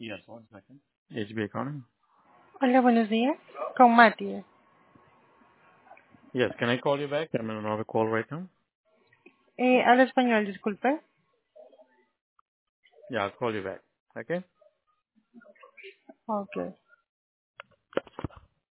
Yes, 1 second. HB Economy. Hola, buenos días. Con Mati. Yes, can I call you back? I'm on another call right now. Hablo español, disculpe. Yeah, I'll call you back. Okay? Okay.